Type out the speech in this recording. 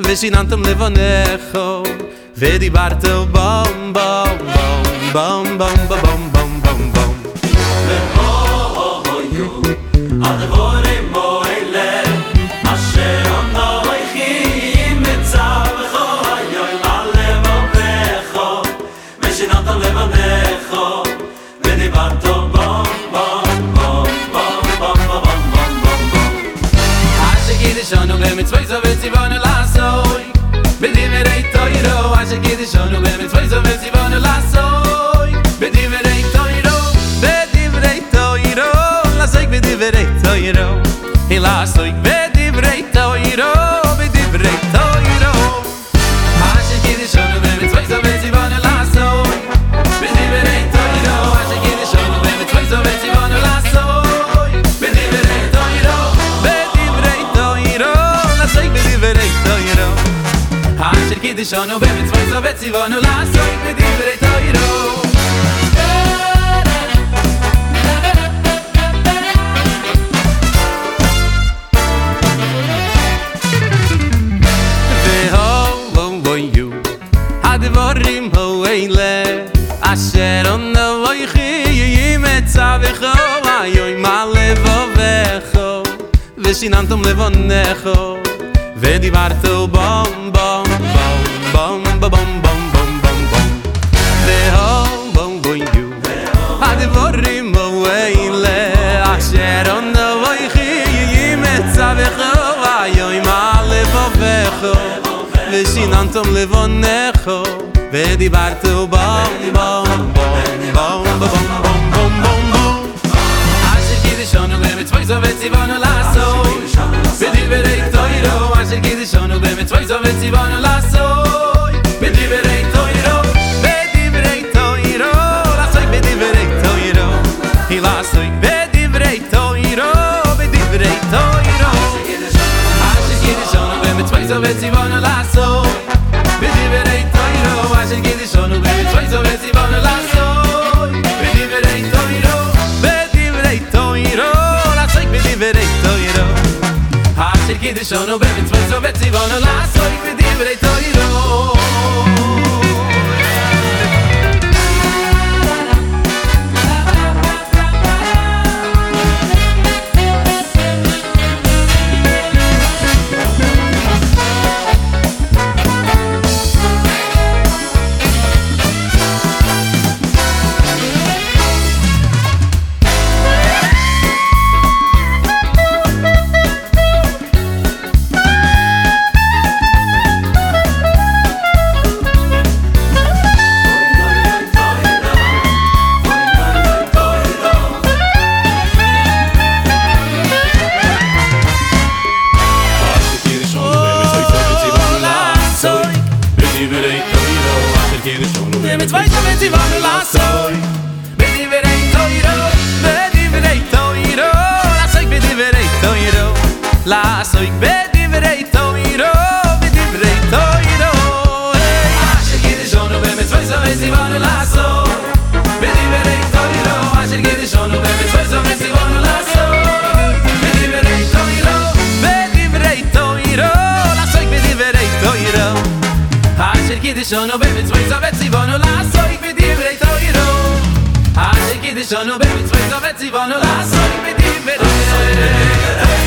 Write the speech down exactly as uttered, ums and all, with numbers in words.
ושיננתם לבונךו ודיברתו בום בום בום בום בום בום בום בום בום והויו הדבורים מוילה אשר אנוכי מצווך היום על לבונךו ושיננתם לבונךו ודיברתו בום בום בום בום בום בום בום בום אשר קידשנו במצווי זו וציוונו לעשוי בדברי תוירו אשר קידשנו במצווי זו וציוונו לעשוי בדברי תוירו בדברי תוירו לעסוק בדברי תוירו לעסוק בדברי תוירו בדברי תוירו אשר קידשנו במצווי זו וציוונו לעשוי בדברי תוירו אשר קידשנו במצווי זו וציוונו לעשוי בדברי תוירו בדברי תוירו לעסוק בדברי תוירו אשר קידשנו במצווי זו וציוונו לעסוק בדברי תוירו הדבורים האלה אשר אנוכי מצווך היום על לבבך ושיננתם לבונךו ודיברתו בום בום בום בום בום בום בום בום בום והויו הדבורים האלה אשר אנוכי מצווך היום על לבבך ושיננתם לבונךו ודיברתו בום בום בום בום בום בום בום בום בום אשר קידשנו במצווי זו וציוונו לעשוי בדברי תוירו אשר קידשנו במצווי זו וציוונו לעשוי בדברי תוירו בדברי תוירו לעסוק בדברי תוירו לעסוק בדברי תוירו בדברי תוירו אשר קידשנו במצווי זו וציוונו לעשוי בדברי תוירו אשר קידשנו במצווי זו וציוונו לעשוי בדברי תוירו בדברי תוירו לעסוק בדברי תוירו אשר קידשנו במצווי זו וציוונו לעשוי בדברי תוירו במצווי זו וציוונו לעשוי בדברי תוירו בדברי תוירו לעסוק בדברי תוירו לעסוק בדברי תוירו בדברי תוירו אשר קידשנו במצווי זו וציוונו לעשוי בדברי תוירו אשר קידשנו במצווי זו וציוונו לעשוי בדברי תוירו בדברי תוירו לעסוק בדברי תוירו אשר קידשנו במצווי זו וציוונו לעסוק בדברי תוירו אשר קידשנו במצווי זו וציוונו לעסוק בדברי תוירו